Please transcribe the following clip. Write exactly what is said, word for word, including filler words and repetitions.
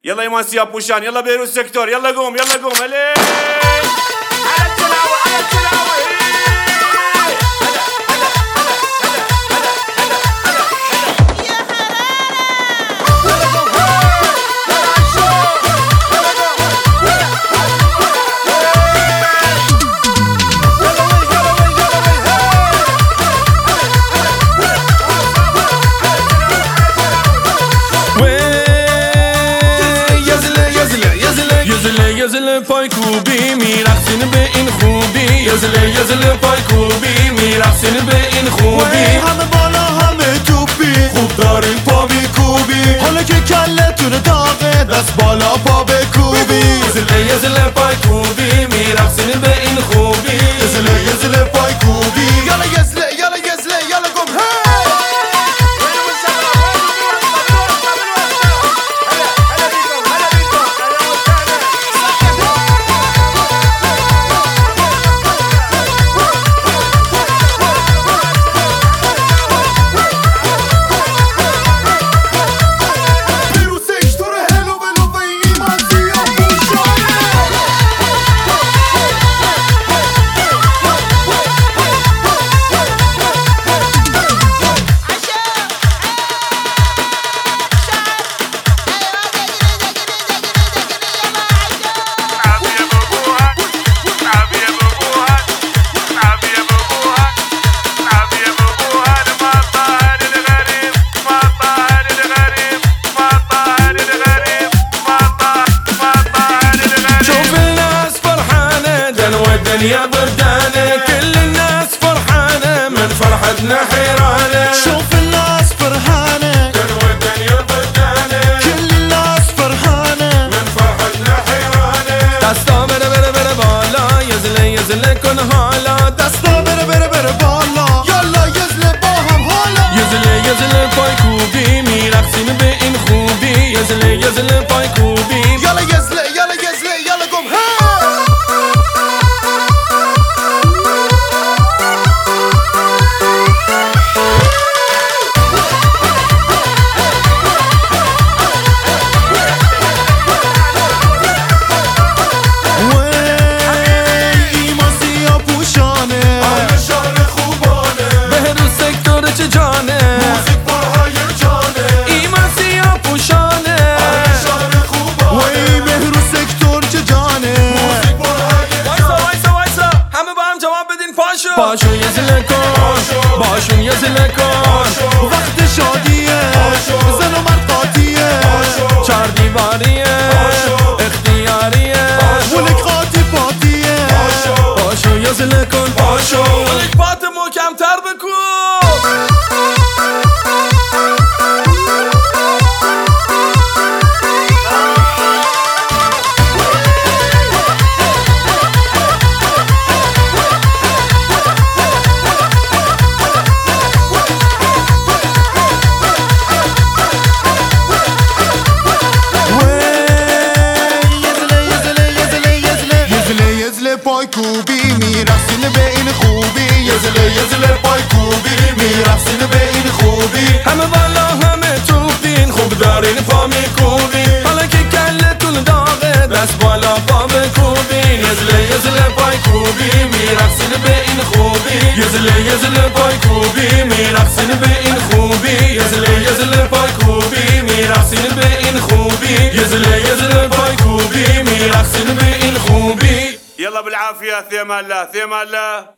يلا يا ماسي بوشان، يلا بيروت سيكتور، يلا قوم يلا قوم هلي على التلاوة على التلاوة. یزل پای کوبی میرقصین به این خوبی، یزل یزل پای کوبی میرقصین به این خوبی. همه بالا همه توپی، خوب داریم پا میکوبی، حالا که کلتون داغه دست بالا پا بکوبی. یزل یزل پای کوبی میرقصین به این خوبی، یزل یزل پای کوبی. یالا یزله یالا یزله یالا گم هی. الدنيا بردانة كل الناس فرحانة من فرحتنا حيرانة. شوف الناس فرحانة دنوة الدنيا بردانة كل الناس فرحانة من فرحتنا حيرانة. دستا بره بره بره بالا يزله يزله كن حالا، دستا بره بره بره بالا يلا يزله با هم حالا. يزله يزله پای کوبی میرقصین به این خوبی، يزله يزله پای کوبی. يلا يزله يلا يزله يلا قم هي. باشون یزله کن باشون یزله کن، وقت شادیه زن و مرد قاطیه، چار دیواریه اختیاریه ولک قاطی پاتیه. باشون یزله کن باشون ولک پات محکم‌تر بکن. پای کوبی میرقصین به این خوبی، یزله یزله پای کوبی میرقصین به این خوبی. همه بالا همه توپین خوب دارین پا میکوبین، حالا که کلتون داغه دست بالا پا بکوبین. یزله یزله پای کوبی میرقصین به این خوبی، یزله یزله پای کوبی میرقصین به این خوبی، یزله یزله پای کوبی میرقصین به این خوبی، یزله یزله پای کوبی میرقصین به این خوبی. يلا بالعافية ثيما الله ثيما الله.